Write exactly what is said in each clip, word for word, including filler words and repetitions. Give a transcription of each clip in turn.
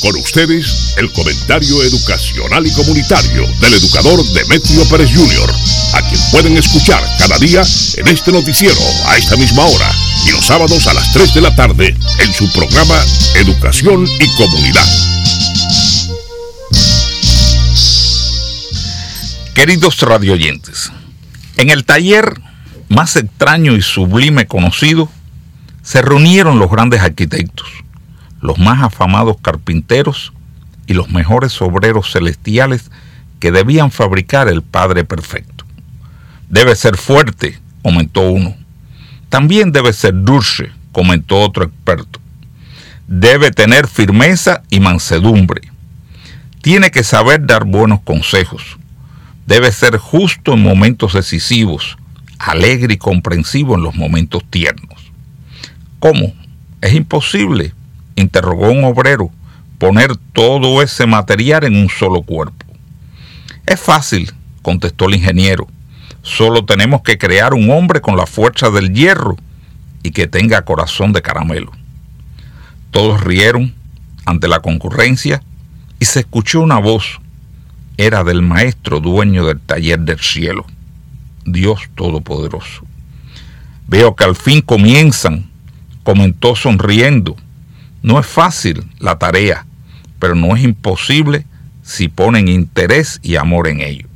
Con ustedes, el comentario educacional y comunitario del educador Demetrio Pérez junior, a quien pueden escuchar cada día en este noticiero a esta misma hora y los sábados a las tres de la tarde en su programa Educación y Comunidad. Queridos radioyentes, en el taller más extraño y sublime conocido, se reunieron los grandes arquitectos, los más afamados carpinteros y los mejores obreros celestiales que debían fabricar el Padre Perfecto. Debe ser fuerte, comentó uno. También debe ser dulce, comentó otro experto. Debe tener firmeza y mansedumbre. Tiene que saber dar buenos consejos. Debe ser justo en momentos decisivos, alegre y comprensivo en los momentos tiernos. ¿Cómo? Es imposible, interrogó un obrero, poner todo ese material en un solo cuerpo. Es fácil, contestó el ingeniero. Solo tenemos que crear un hombre con la fuerza del hierro y que tenga corazón de caramelo. Todos rieron ante la concurrencia y se escuchó una voz. Era del maestro dueño del taller del cielo, Dios Todopoderoso. Veo que al fin comienzan, comentó sonriendo. No es fácil la tarea, pero no es imposible si ponen interés y amor en ello.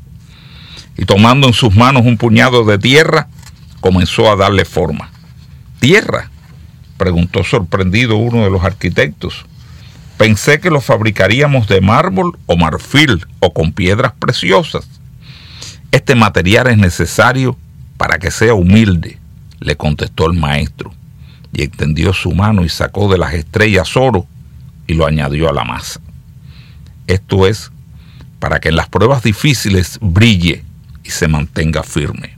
Y tomando en sus manos un puñado de tierra, comenzó a darle forma. ¿Tierra?, preguntó sorprendido uno de los arquitectos. Pensé que lo fabricaríamos de mármol o marfil o con piedras preciosas. Este material es necesario para que sea humilde, le contestó el maestro, y extendió su mano y sacó de las estrellas oro y lo añadió a la masa. Esto es para que en las pruebas difíciles brille y se mantenga firme.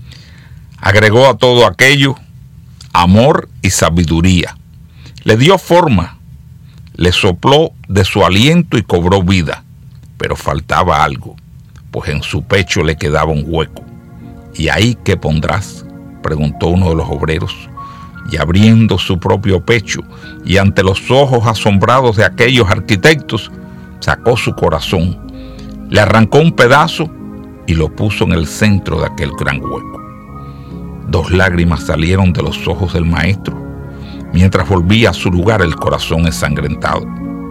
Agregó a todo aquello amor y sabiduría. Le dio forma, le sopló de su aliento y cobró vida, pero faltaba algo, pues en su pecho le quedaba un hueco. ¿Y ahí qué pondrás?, preguntó uno de los obreros, y abriendo su propio pecho y ante los ojos asombrados de aquellos arquitectos, sacó su corazón, le arrancó un pedazo y lo puso en el centro de aquel gran hueco. Dos lágrimas salieron de los ojos del maestro mientras volvía a su lugar el corazón ensangrentado.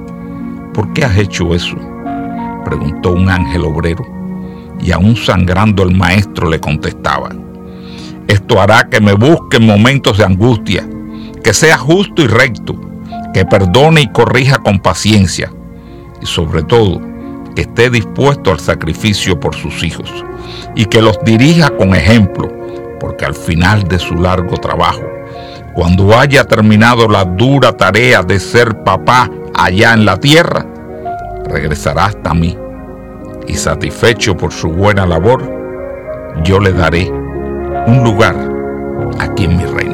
¿Por qué has hecho eso?, preguntó un ángel obrero, y aún sangrando el maestro le contestaba: esto hará que me busque en momentos de angustia, que sea justo y recto, que perdone y corrija con paciencia, y sobre todo, que esté dispuesto al sacrificio por sus hijos, y que los dirija con ejemplo, porque al final de su largo trabajo, cuando haya terminado la dura tarea de ser papá allá en la tierra, regresará hasta mí, y satisfecho por su buena labor, yo le daré un lugar aquí en mi reino.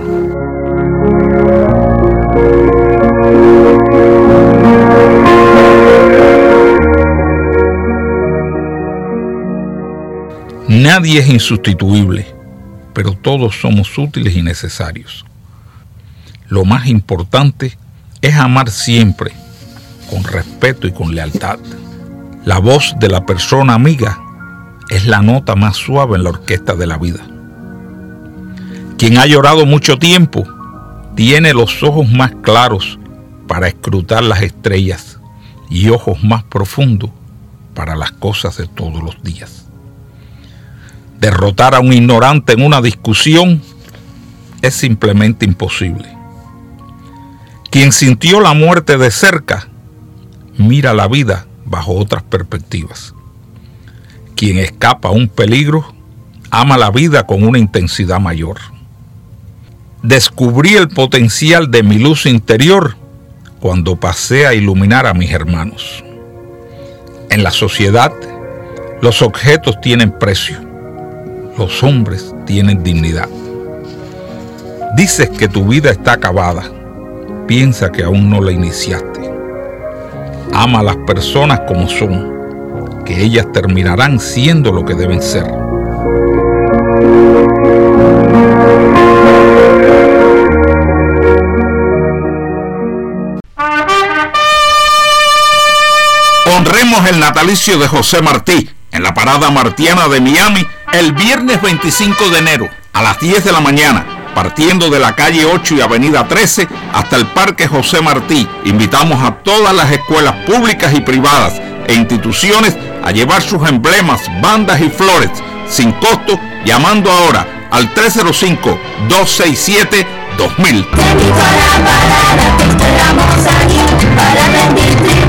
Nadie es insustituible, pero todos somos útiles y necesarios. Lo más importante es amar siempre, con respeto y con lealtad. La voz de la persona amiga es la nota más suave en la orquesta de la vida. Quien ha llorado mucho tiempo tiene los ojos más claros para escrutar las estrellas y ojos más profundos para las cosas de todos los días. Derrotar a un ignorante en una discusión es simplemente imposible. Quien sintió la muerte de cerca mira la vida bajo otras perspectivas. Quien escapa a un peligro ama la vida con una intensidad mayor. Descubrí el potencial de mi luz interior cuando pasé a iluminar a mis hermanos. En la sociedad, los objetos tienen precio, los hombres tienen dignidad. Dices que tu vida está acabada, piensa que aún no la iniciaste. Ama a las personas como son, que ellas terminarán siendo lo que deben ser. Celebramos el natalicio de José Martí en la parada martiana de Miami el viernes veinticinco de enero a las diez de la mañana, partiendo de la calle ocho y avenida trece hasta el Parque José Martí. Invitamos a todas las escuelas públicas y privadas e instituciones a llevar sus emblemas, bandas y flores sin costo, llamando ahora al tres cero cinco, dos seis siete, dos mil. Te invito a la parada, te esperamos aquí para rendir tributo.